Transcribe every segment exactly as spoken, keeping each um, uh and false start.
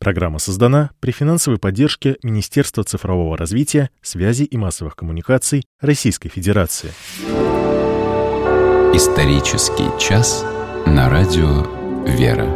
Программа создана при финансовой поддержке Министерства цифрового развития, связи и массовых коммуникаций Российской Федерации. Исторический час на радио «Вера».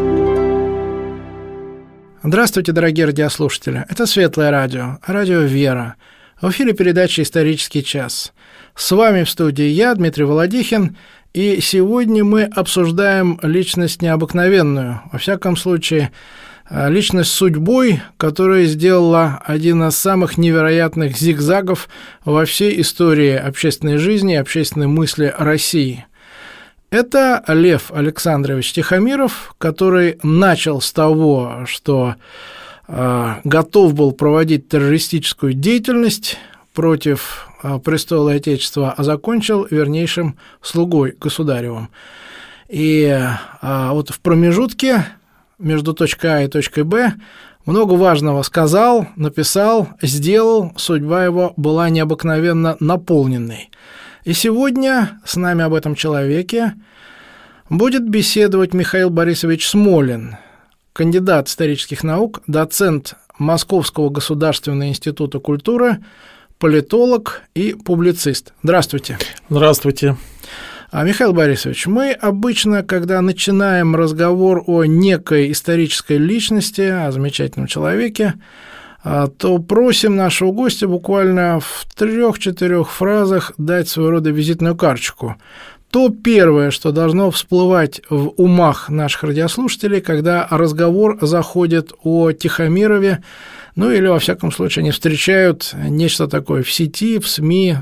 Здравствуйте, дорогие радиослушатели. Это Светлое радио, радио «Вера». В эфире передача «Исторический час». С вами в студии я, Дмитрий Володихин, и сегодня мы обсуждаем личность необыкновенную, во всяком случае, личность с судьбой, которая сделала один из самых невероятных зигзагов во всей истории общественной жизни и общественной мысли России. Это Лев Александрович Тихомиров, который начал с того, что э, готов был проводить террористическую деятельность против э, престола Отечества, а закончил вернейшим слугой государевым. И э, вот в промежутке между точкой А и точкой Б много важного сказал, написал, сделал, судьба его была необыкновенно наполненной. И сегодня с нами об этом человеке будет беседовать Михаил Борисович Смолин, кандидат исторических наук, доцент Московского государственного института культуры, политолог и публицист. Здравствуйте. Здравствуйте. Михаил Борисович, мы обычно, когда начинаем разговор о некой исторической личности, о замечательном человеке, то просим нашего гостя буквально в трех-четырех фразах дать своего рода визитную карточку. То первое, что должно всплывать в умах наших радиослушателей, когда разговор заходит о Тихомирове, ну или, во всяком случае, они встречают нечто такое в сети, в СМИ.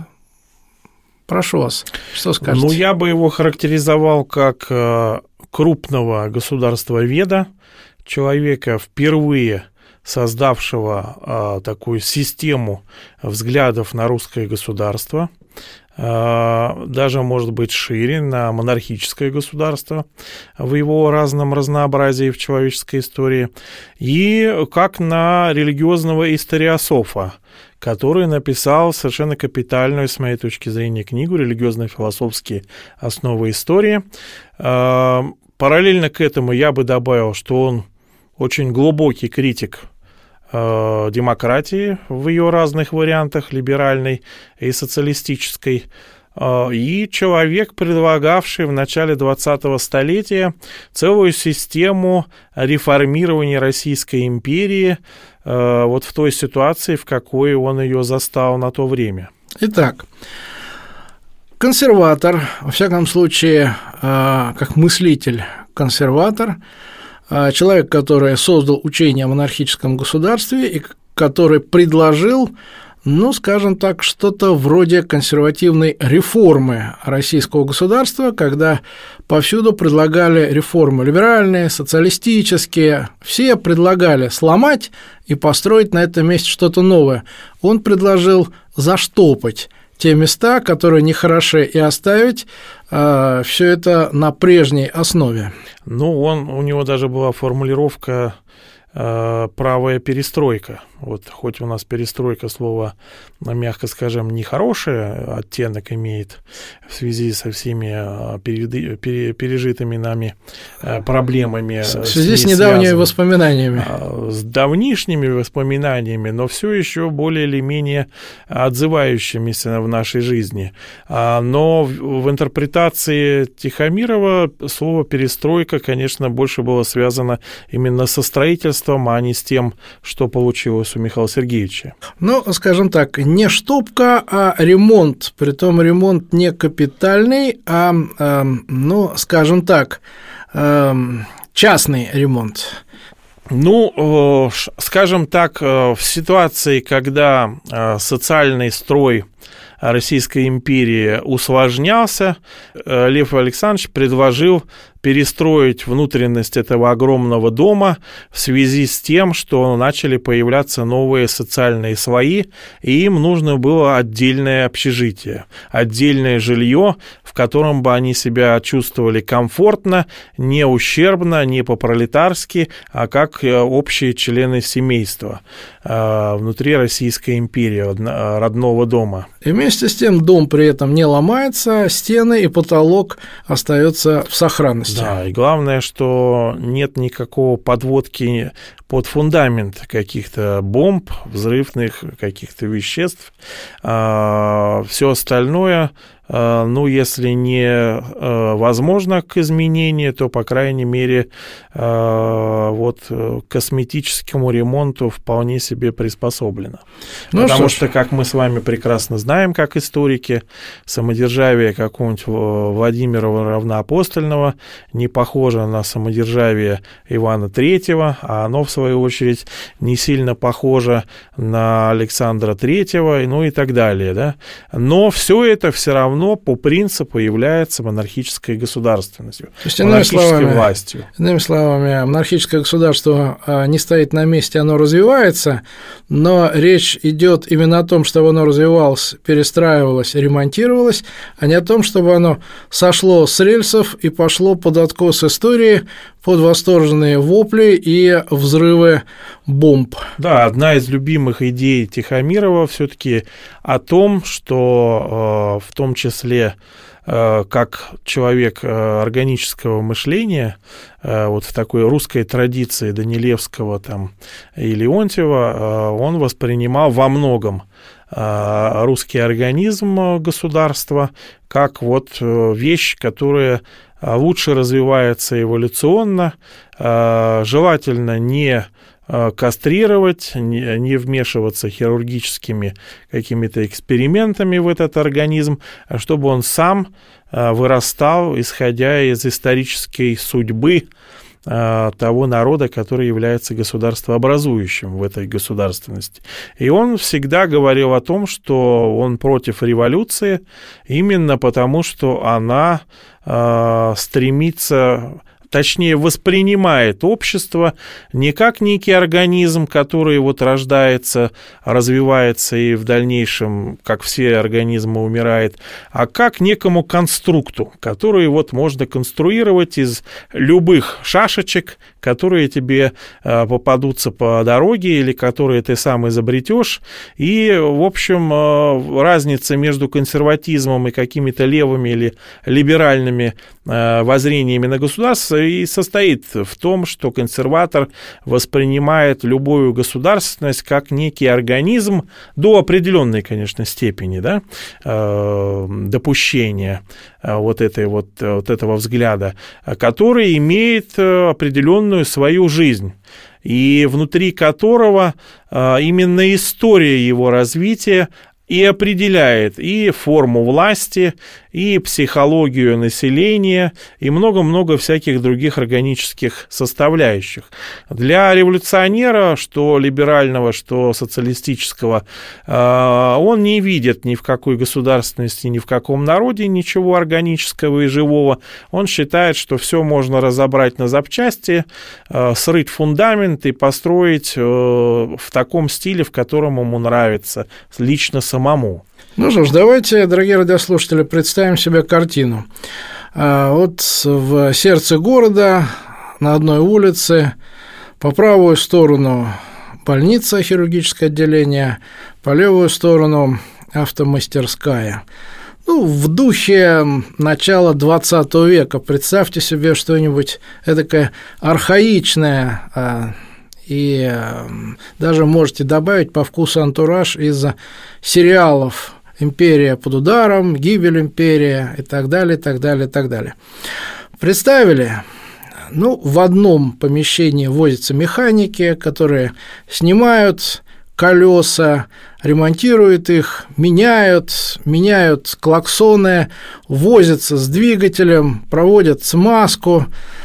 Прошу вас, что скажете? Ну, я бы его характеризовал как крупного государствоведа, человека, впервые создавшего такую систему взглядов на русское государство, даже, может быть, шире, на монархическое государство в его разном разнообразии в человеческой истории, и как на религиозного историософа, который написал совершенно капитальную, с моей точки зрения, книгу «Религиозно-философские основы истории». Параллельно к этому я бы добавил, что он очень глубокий критик демократии в ее разных вариантах, либеральной и социалистической, и человек, предлагавший в начале двадцатого столетия целую систему реформирования Российской империи вот в той ситуации, в какой он ее застал на то время. Итак, консерватор, во всяком случае, как мыслитель консерватор, человек, который создал учение о монархическом государстве и который предложил, ну, скажем так, что-то вроде консервативной реформы российского государства, когда повсюду предлагали реформы либеральные, социалистические, все предлагали сломать и построить на этом месте что-то новое. Он предложил заштопать те места, которые нехороши, и оставить э, все это на прежней основе. Ну, он, у него даже была формулировка э, «правая перестройка». Вот, хоть у нас перестройка, слово, мягко скажем, нехороший оттенок имеет в связи со всеми пережитыми нами проблемами. В связи с, с недавними воспоминаниями. С давнишними воспоминаниями, но все еще более или менее отзывающимися в нашей жизни. Но в интерпретации Тихомирова слово «перестройка», конечно, больше было связано именно со строительством, а не с тем, что получилось у Михаила Сергеевича. Ну, скажем так, не штопка, а ремонт. Притом ремонт не капитальный, а, э, ну, скажем так, э, частный ремонт. Ну, э, скажем так, э, в ситуации, когда э, социальный строй Российской империи усложнялся, э, Лев Александрович предложил перестроить внутренность этого огромного дома в связи с тем, что начали появляться новые социальные слои, и им нужно было отдельное общежитие, отдельное жилье, в котором бы они себя чувствовали комфортно, не ущербно, не по-пролетарски, а как общие члены семейства внутри Российской империи, родного дома. И вместе с тем дом при этом не ломается, стены и потолок остаются в сохранности. безопасности. Да, и главное, что нет никакого подводки под фундамент каких-то бомб, взрывных каких-то веществ. Все остальное, ну, если не возможно к изменению, то, по крайней мере, вот к косметическому ремонту вполне себе приспособлено. Ну, Потому что, что, как мы с вами прекрасно знаем, как историки, самодержавие какого-нибудь Владимира Равноапостольного не похоже на самодержавие Ивана Третьего, а оно, в свою очередь, не сильно похоже на Александра Третьего, ну и так далее. Да? Но все это все равно по принципу является монархической государственностью, То есть, монархической словами, властью. Иными словами, монархическое государство не стоит на месте, оно развивается, но речь идет именно о том, чтобы оно развивалось, перестраивалось, ремонтировалось, а не о том, чтобы оно сошло с рельсов и пошло под откос истории, под восторженные вопли и взрывы бомб. Да, одна из любимых идей Тихомирова все-таки о том, что э, в том числе э, как человек э, органического мышления, э, вот в такой русской традиции Данилевского там, и Леонтьева, э, он воспринимал во многом э, русский организм государства как вот э, вещь, которая лучше развивается эволюционно, желательно не кастрировать, не вмешиваться хирургическими какими-то экспериментами в этот организм, а чтобы он сам вырастал, исходя из исторической судьбы того народа, который является государствообразующим в этой государственности. И он всегда говорил о том, что он против революции именно потому, что она э, стремится, точнее, воспринимает общество не как некий организм, который вот рождается, развивается и в дальнейшем, как все организмы, умирает, а как некому конструкту, который вот можно конструировать из любых шашечек, которые тебе э, попадутся по дороге или которые ты сам изобретешь. И, в общем, э, разница между консерватизмом и какими-то левыми или либеральными э, воззрениями на государство и состоит в том, что консерватор воспринимает любую государственность как некий организм до определенной, конечно, степени, да, э, допущения э, вот, этой вот, вот этого взгляда, который имеет определенную свою жизнь, и внутри которого э, именно история его развития и определяет и форму власти, и психологию населения, и много-много всяких других органических составляющих. Для революционера, что либерального, что социалистического, он не видит ни в какой государственности, ни в каком народе ничего органического и живого. Он считает, что все можно разобрать на запчасти, срыть фундамент и построить в таком стиле, в котором ему нравится лично самому. Ну что ж, давайте, дорогие радиослушатели, представим себе картину. Вот в сердце города, на одной улице, по правую сторону больница, хирургическое отделение, по левую сторону автомастерская. Ну, в духе начала двадцатого века. Представьте себе что-нибудь эдакое архаичное, и даже можете добавить по вкусу антураж из сериалов «Империя под ударом», «Гибель империи» и так далее, и так далее, и так далее. Представили? Ну, в одном помещении возятся механики, которые снимают колеса, ремонтируют их, меняют, меняют клаксоны, возятся с двигателем, проводят смазку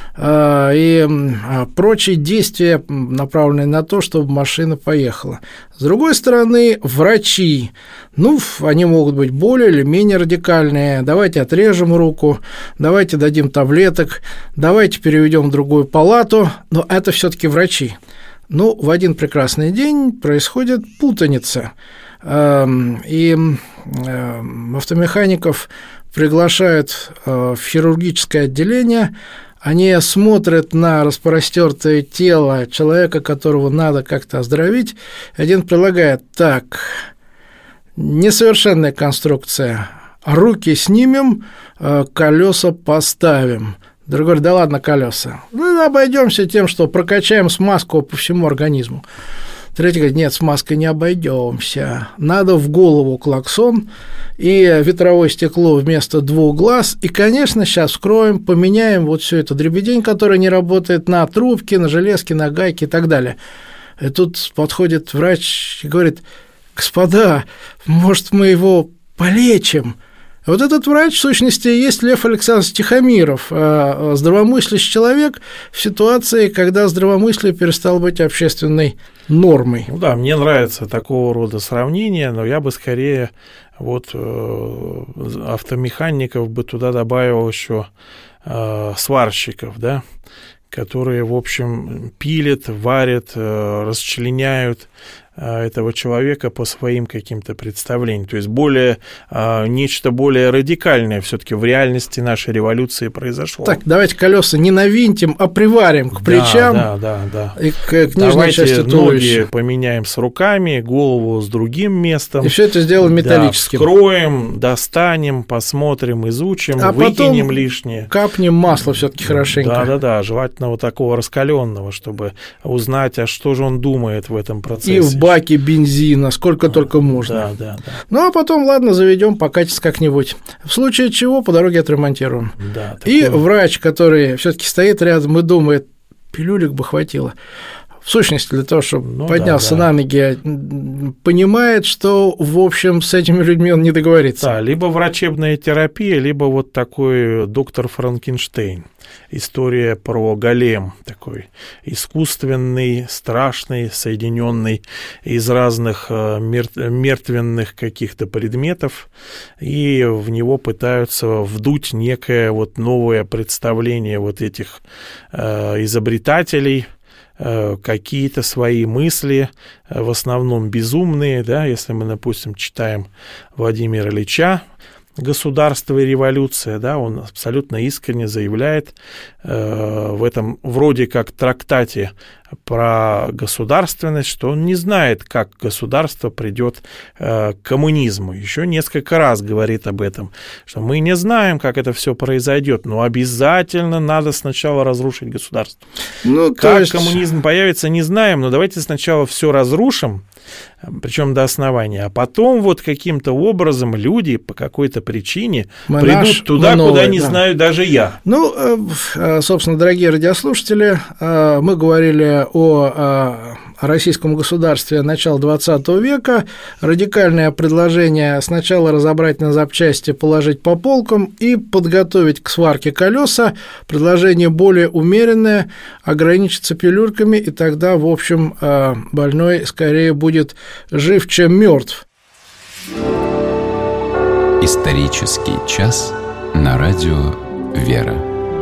и прочие действия, направленные на то, чтобы машина поехала. С другой стороны, врачи, ну, они могут быть более или менее радикальные. Давайте отрежем руку, давайте дадим таблеток, давайте переведем в другую палату, но это все-таки врачи. Ну, в один прекрасный день происходит путаница, и автомехаников приглашают в хирургическое отделение. Они смотрят на распростертое тело человека, которого надо как-то оздоровить. Один предлагает: так, несовершенная конструкция, руки снимем, колеса поставим. Другой говорит: да ладно, колеса. Ну, обойдемся тем, что прокачаем смазку по всему организму. Третий говорит: нет, с маской не обойдемся. Надо в голову клаксон и ветровое стекло вместо двух глаз. И, конечно, сейчас вскроем, поменяем вот всю эту дребедень, которая не работает, на трубки, на железки, на гайки и так далее. И тут подходит врач и говорит: господа, может, мы его полечим? Вот этот врач, в сущности, и есть Лев Александрович Тихомиров, здравомыслящий человек в ситуации, когда здравомыслие перестало быть общественной нормой. Ну да, мне нравится такого рода сравнение, но я бы скорее вот автомехаников бы туда добавил еще сварщиков, да, которые, в общем, пилят, варят, расчленяют этого человека по своим каким-то представлениям. То есть более, нечто более радикальное все-таки в реальности нашей революции произошло. Так, давайте колеса не навинтим, а приварим к плечам, да, да, да, да. И к, к нижней давайте части туловища. Ноги поменяем с руками, голову с другим местом. И все это сделаем металлическим. Да, вскроем, достанем, посмотрим, изучим, а выкинем лишнее. Капнем масло все-таки хорошенько. Да, да, да, желательно вот такого раскаленного, чтобы узнать, а что же он думает в этом процессе. И в баки бензина, сколько только можно. Да, да, да. Ну, а потом, ладно, заведем, покатится как-нибудь. В случае чего по дороге отремонтируем. Да, и такое... врач, который все-таки стоит рядом и думает: пилюлек бы хватило. В сущности, для того, чтобы ну, поднялся да, да. на ноги, понимает, что, в общем, с этими людьми он не договорится. Да, либо врачебная терапия, либо вот такой доктор Франкенштейн. История про голем, такой искусственный, страшный, соединенный из разных мертвенных каких-то предметов, и в него пытаются вдуть некое вот новое представление вот этих изобретателей, какие-то свои мысли, в основном безумные, да, если мы, допустим, читаем Владимира Ильича «Государство и революция», да, он абсолютно искренне заявляет э, в этом вроде как трактате про государственность, что он не знает, как государство придет э, к коммунизму. Еще несколько раз говорит об этом, что мы не знаем, как это все произойдет, но обязательно надо сначала разрушить государство. Ну, как есть... коммунизм появится, не знаем, но давайте сначала все разрушим, причем до основания, а потом вот каким-то образом люди по какой-то причине мы придут наш, туда, новый, куда не да. знаю даже я. Ну, собственно, дорогие радиослушатели, мы говорили о российском государстве начала двадцатого века. Радикальное предложение сначала разобрать на запчасти, положить по полкам и подготовить к сварке колеса. Предложение более умеренное, ограничиться пилюльками, и тогда, в общем, больной скорее будет жив, чем мертв. Исторический час на радио «Вера».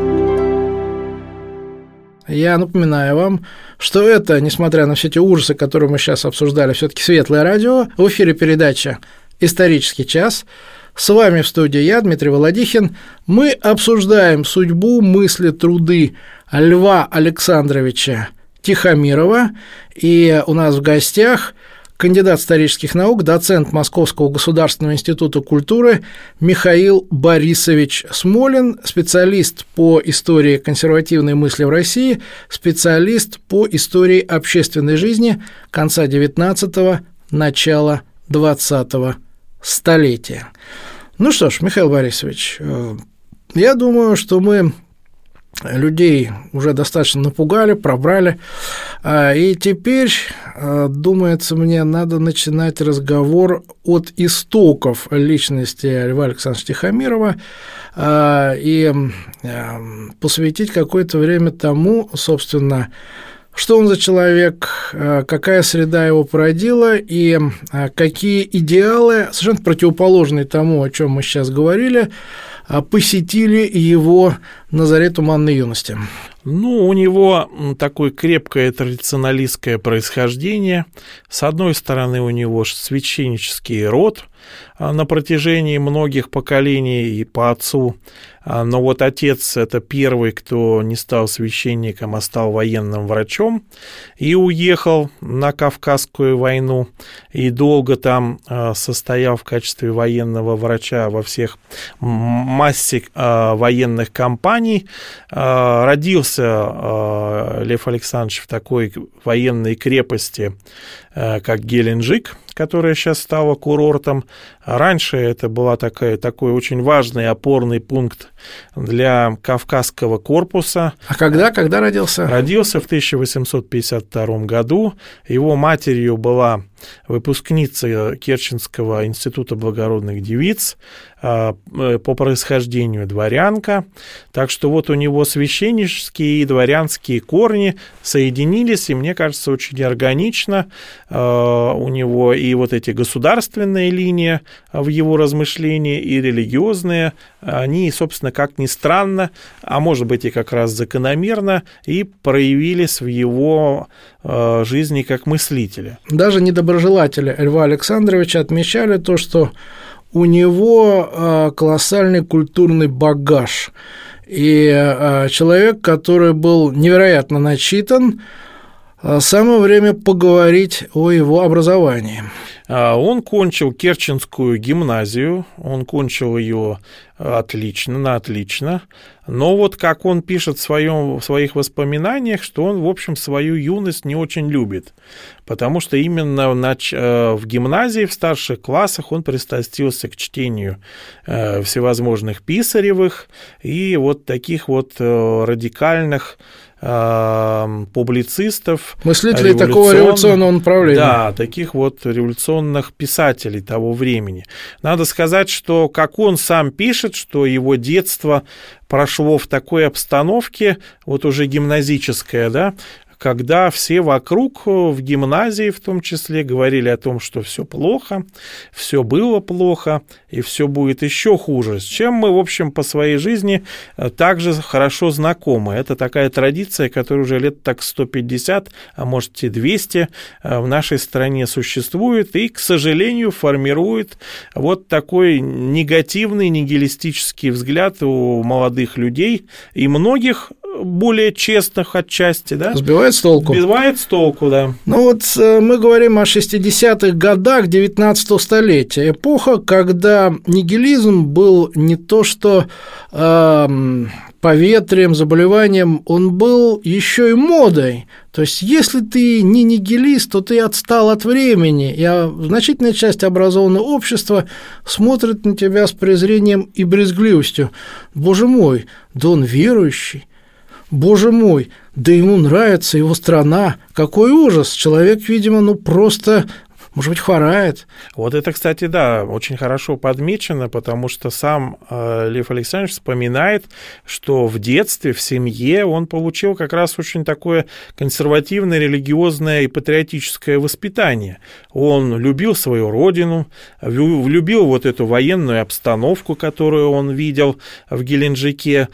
Я напоминаю вам, что это, несмотря на все эти ужасы, которые мы сейчас обсуждали, все-таки светлое радио. В эфире передача «Исторический час». С вами в студии я, Дмитрий Володихин. Мы обсуждаем судьбу, мысли, труды Льва Александровича Тихомирова. И у нас в гостях кандидат исторических наук, доцент Московского государственного института культуры Михаил Борисович Смолин, специалист по истории консервативной мысли в России, специалист по истории общественной жизни конца девятнадцатого, начала двадцатого столетия. Ну что ж, Михаил Борисович, я думаю, что мы людей уже достаточно напугали, пробрали, и теперь, думается мне, надо начинать разговор от истоков личности Льва Александровича Тихомирова и посвятить какое-то время тому, собственно, что он за человек, какая среда его породила и какие идеалы, совершенно противоположные тому, о чем мы сейчас говорили, посетили его на заре туманной юности? Ну, у него такое крепкое традиционалистское происхождение. С одной стороны, у него священнический род, на протяжении многих поколений и по отцу. Но вот отец – это первый, кто не стал священником, а стал военным врачом и уехал на Кавказскую войну и долго там состоял в качестве военного врача во всех массе военных кампаний. Родился Лев Александрович в такой военной крепости, как Геленджик, которая сейчас стала курортом. Раньше это был такой, такой очень важный опорный пункт для Кавказского корпуса. А когда, когда родился? Родился в тысяча восемьсот пятьдесят втором году. Его матерью была выпускница Керченского института благородных девиц, по происхождению дворянка. Так что вот у него священнические и дворянские корни соединились, и мне кажется, очень органично. У него и вот эти государственные линии в его размышлении, и религиозные, они, собственно, как ни странно, а может быть и как раз закономерно, и проявились в его жизни как мыслителя. Даже недоброжелатели Льва Александровича отмечали то, что у него колоссальный культурный багаж, и человек, который был невероятно начитан, самое время поговорить о его образовании. Он кончил Керченскую гимназию, он кончил ее отлично, на отлично, но вот как он пишет в, своем, в своих воспоминаниях, что он, в общем, свою юность не очень любит, потому что именно в, нач... в гимназии, в старших классах он пристрастился к чтению всевозможных Писаревых и вот таких вот радикальных публицистов. Мыслителей такого революционного направления. Да, таких вот революционных писателей того времени. Надо сказать, что, как он сам пишет, что его детство прошло в такой обстановке, вот уже гимназическое, да, когда все вокруг в гимназии в том числе говорили о том, что все плохо, все было плохо и все будет еще хуже, с чем мы, в общем, по своей жизни также хорошо знакомы. Это такая традиция, которая уже лет так сто пятьдесят, а может и двести в нашей стране существует и, к сожалению, формирует вот такой негативный, нигилистический взгляд у молодых людей и многих более честных отчасти, да? Сбивает с толку. Сбивает с толку, да. Ну вот мы говорим о шестидесятых годах девятнадцатого столетия. Эпоха, когда нигилизм был не то что э, поветрием, заболеванием, он был еще и модой. То есть, если ты не нигилист, то ты отстал от времени, и значительная часть образованного общества смотрит на тебя с презрением и брезгливостью. Боже мой, да он верующий. Боже мой, да ему нравится его страна. Какой ужас! Человек, видимо, ну просто, может быть, хворает. Вот это, кстати, да, очень хорошо подмечено, потому что сам э, Лев Александрович вспоминает, что в детстве, в семье он получил как раз очень такое консервативное, религиозное и патриотическое воспитание. Он любил свою родину, любил вот эту военную обстановку, которую он видел в Геленджике.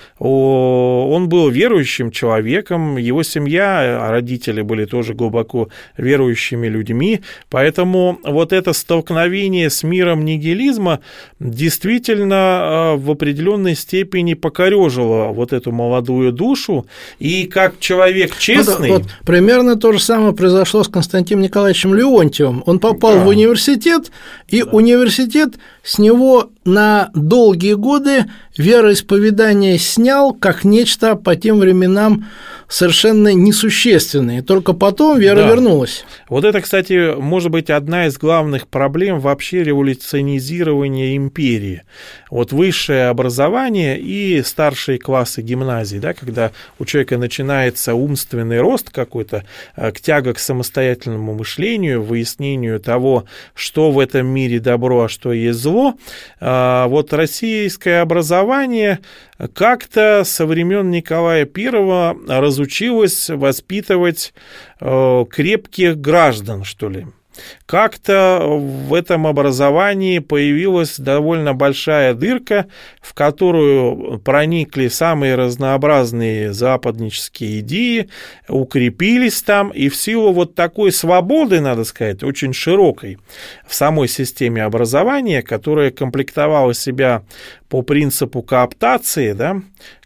Он был верующим человеком, его семья, родители были тоже глубоко верующими людьми, поэтому вот это столкновение с миром нигилизма действительно в определенной степени покорежило вот эту молодую душу, и как человек честный... Вот, вот, примерно то же самое произошло с Константином Николаевичем Леонтьевым. Он попал да. в университет, и да. университет с него на долгие годы вероисповедание снял как нечто по тем временам совершенно несущественное. Только потом вера да. вернулась. Вот это, кстати, может быть одна из главных проблем вообще революционизирования империи. Вот высшее образование и старшие классы гимназии, да, когда у человека начинается умственный рост какой-то, тяга к самостоятельному мышлению, выяснению того, что в этом мире добро, а что есть зло. Вот российское образование как-то со времен Николая Первого разучилось воспитывать крепких граждан, что ли. как-то в этом образовании появилась довольно большая дырка, в которую проникли самые разнообразные западнические идеи, укрепились там, и в силу вот такой свободы, надо сказать, очень широкой в самой системе образования, которая комплектовала себя по принципу кооптации, да,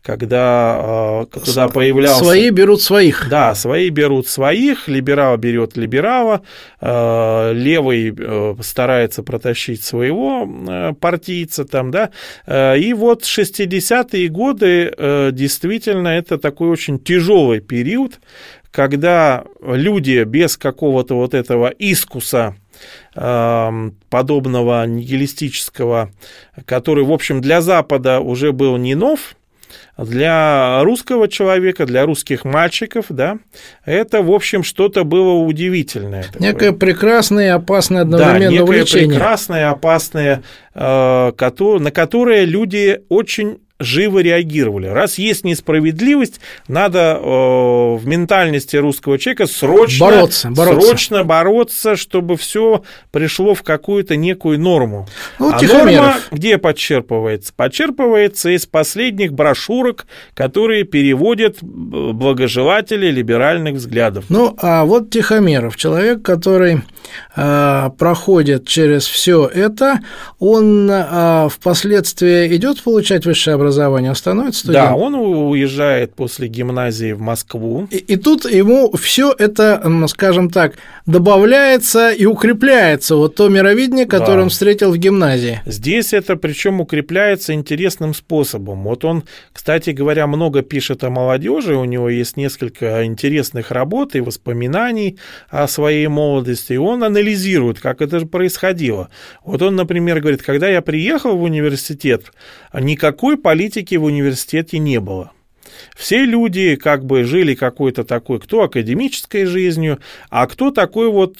когда э, туда появлялся... Свои берут своих. Да, свои берут своих, либерал берет либерала, э, левый э, старается протащить своего э, партийца там, да, э, и вот шестидесятые годы э, действительно это такой очень тяжелый период, когда люди без какого-то вот этого искуса подобного нигилистического, который, в общем, для Запада уже был не нов, для русского человека, для русских мальчиков, да, это, в общем, что-то было удивительное. Некое такое. Прекрасное и опасное одновременно да, некое увлечение. прекрасное и опасное, на которое люди очень живо реагировали. Раз есть несправедливость, надо э, в ментальности русского человека срочно бороться, бороться. срочно бороться, чтобы все пришло в какую-то некую норму. Ну, а Тихомиров. Норма где подчерпывается? Подчерпывается из последних брошюрок, которые переводят благожелатели либеральных взглядов. Ну, а вот Тихомиров, человек, который э, проходит через все это, он э, впоследствии идет получать высшее образование? Он становится студентом? Да, он уезжает после гимназии в Москву. И, и тут ему все это, скажем так, добавляется и укрепляется, вот то мировидение, которое да. он встретил в гимназии. Здесь это причем укрепляется интересным способом. Вот он, кстати говоря, много пишет о молодежи, у него есть несколько интересных работ и воспоминаний о своей молодости, и он анализирует, как это же происходило. Вот он, например, говорит, когда я приехал в университет, никакой политики Политики в университете не было. Все люди как бы жили какой-то такой, кто академической жизнью, а кто такой вот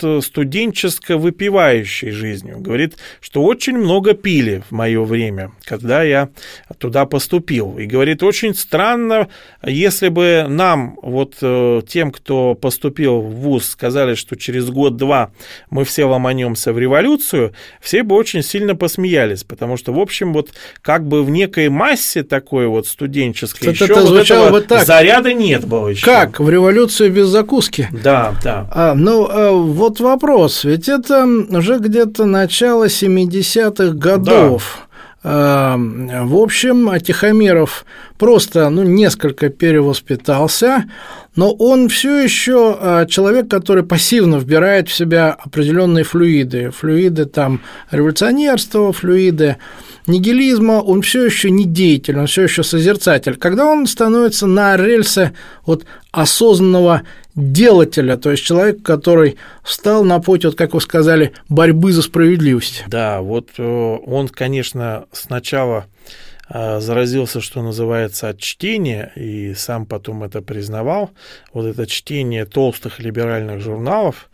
студенческо-выпивающей жизнью. Говорит, что очень много пили в мое время, когда я туда поступил. И говорит, очень странно, если бы нам, вот тем, кто поступил в вуз, сказали, что через год-два мы все ломанемся в революцию, все бы очень сильно посмеялись, потому что, в общем, вот как бы в некой массе такой вот студенческой еще вот этого вот так. заряда нет было еще. Как? В революцию без закуски? Да, да. А, ну, а, вот вопрос. Ведь это уже где-то начало семидесятых годов. Да. В общем, Тихомиров просто, ну, несколько перевоспитался, но он все еще человек, который пассивно вбирает в себя определенные флюиды, флюиды там революционерства, флюиды нигилизма, он все еще не деятель, он все еще созерцатель. Когда он становится на рельсы вот осознанного делателя, то есть человек, который встал на путь, вот как вы сказали, борьбы за справедливость. Да, вот он, конечно, сначала заразился, что называется, от чтения, и сам потом это признавал, вот это чтение толстых либеральных журналов,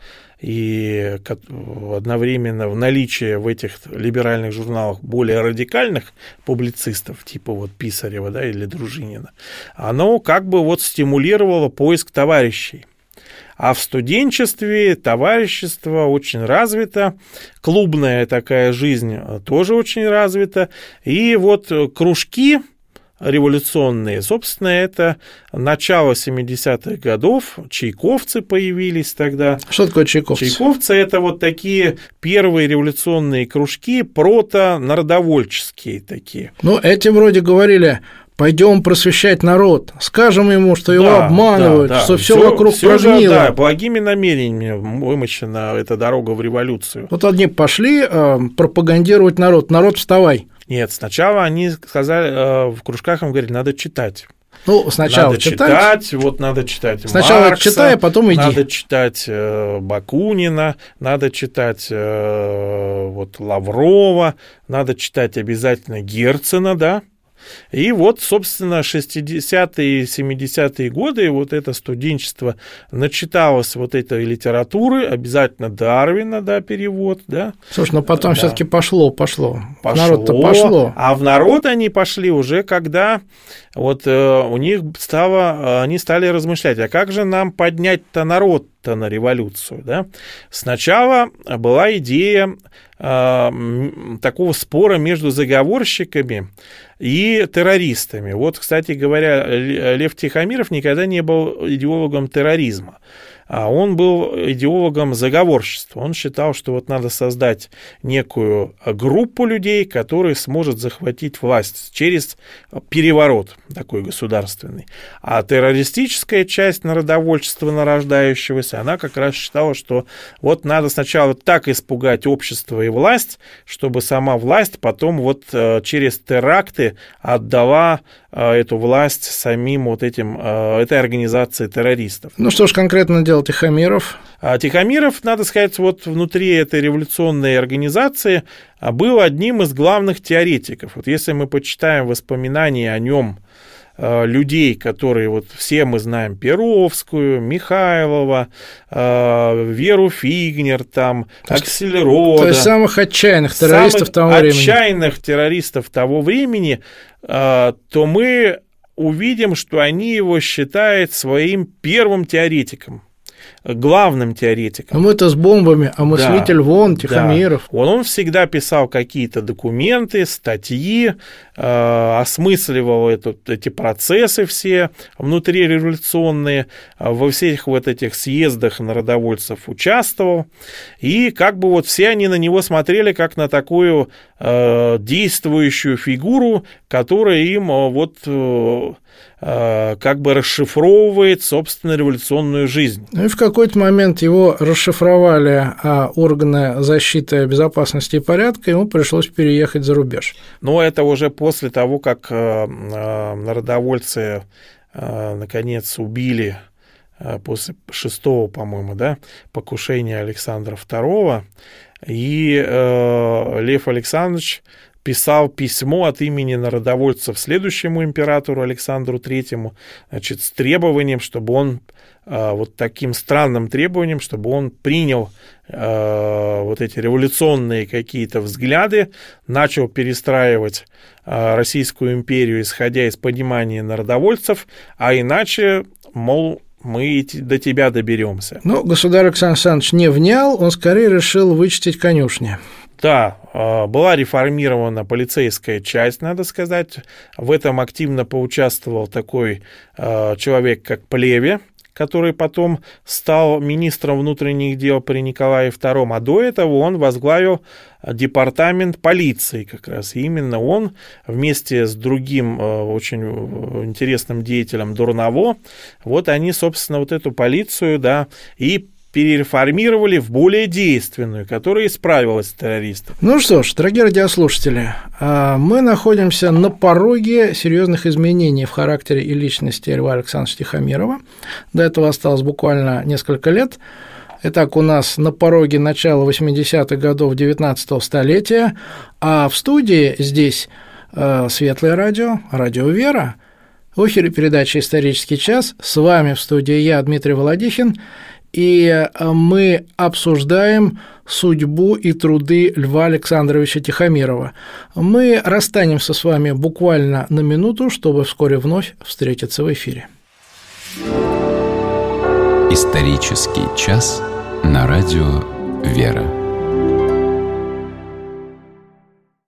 и одновременно в наличии в этих либеральных журналах более радикальных публицистов, типа вот Писарева, да, или Дружинина, оно как бы вот стимулировало поиск товарищей. А в студенчестве товарищество очень развито, клубная такая жизнь тоже очень развита, и вот кружки революционные, собственно, это начало семидесятых годов, чайковцы появились тогда. Что такое чайковцы? Чайковцы – это вот такие первые революционные кружки, прото-народовольческие такие. Ну, эти вроде говорили: пойдем просвещать народ, скажем ему, что его да, обманывают, да, да. что все, все вокруг все прогнило. Же, да, благими намерениями вымощена эта дорога в революцию. Вот одни пошли э, пропагандировать народ, народ, вставай. Нет, сначала они сказали, э, в кружках им говорили, надо читать. Ну, сначала надо читать. читать, вот надо читать сначала Маркса, читай, а потом иди. Надо читать э, Бакунина, надо читать э, вот Лаврова, надо читать обязательно Герцена, да. И вот, собственно, шестидесятые и семидесятые годы вот это студенчество начиталось вот этой литературы, обязательно Дарвина, да, перевод, да. Слушай, но потом да. все-таки пошло, пошло, пошло. Народ-то пошло. А в народ они пошли уже, когда вот э, у них стало, они стали размышлять, а как же нам поднять-то народ-то? то на революцию. Да? Сначала была идея э, такого спора между заговорщиками и террористами. Вот, кстати говоря, Лев Тихомиров никогда не был идеологом терроризма. А он был идеологом заговорщества. Он считал, что вот надо создать некую группу людей, которая сможет захватить власть через переворот такой государственный. А террористическая часть народовольчества нарождающегося, она как раз считала, что вот надо сначала так испугать общество и власть, чтобы сама власть потом вот через теракты отдала эту власть самим вот этим, этой организации террористов. Ну что ж конкретно делал Тихомиров? А Тихомиров, надо сказать, вот внутри этой революционной организации был одним из главных теоретиков. Вот если мы почитаем воспоминания о нем людей, которые вот все мы знаем, Перовскую, Михайлова, Веру Фигнер, там, Аксельрода. То есть самых отчаянных террористов того времени. Самых отчаянных террористов того времени, то мы увидим, что они его считают своим первым теоретиком, главным теоретиком. А мы-то с бомбами, а мыслитель да, вон, Тихомиров. Да. Он, он всегда писал какие-то документы, статьи, э, осмысливал эту, эти процессы все внутриреволюционные, во всех вот этих съездах народовольцев участвовал. И как бы вот все они на него смотрели как на такую э, действующую фигуру, которая им э, вот... Э, как бы расшифровывает, собственно, революционную жизнь. Ну и в какой-то момент его расшифровали а, органы защиты безопасности и порядка, ему пришлось переехать за рубеж. Но это уже после того, как э, народовольцы э, наконец убили э, после шестого, по-моему, да, покушения Александра второго, и э, Лев Александрович писал письмо от имени народовольцев следующему императору Александру третьему, значит, с требованием, чтобы он, вот таким странным требованием, чтобы он принял вот эти революционные какие-то взгляды, начал перестраивать Российскую империю, исходя из понимания народовольцев, а иначе, мол, мы до тебя доберемся. Ну, государь Александр Александрович не внял, он скорее решил вычистить конюшни. Да, была реформирована полицейская часть, надо сказать. В этом активно поучаствовал такой человек, как Плеве, который потом стал министром внутренних дел при Николае втором, а до этого он возглавил департамент полиции как раз. И именно он вместе с другим очень интересным деятелем Дурново, вот они, собственно, вот эту полицию, да, и перереформировали в более действенную, которая исправилась с террористов. Ну что ж, дорогие радиослушатели, мы находимся на пороге серьезных изменений в характере и личности Льва Александровича Тихомирова. До этого осталось буквально несколько лет. Итак, у нас на пороге начала восьмидесятых годов девятнадцатого столетия, а в студии здесь Светлое радио, радио Вера. В эфире передача «Исторический час». С вами в студии я, Дмитрий Володихин. И мы обсуждаем судьбу и труды Льва Александровича Тихомирова. Мы расстанемся с вами буквально на минуту, чтобы вскоре вновь встретиться в эфире. Исторический час на радио «Вера».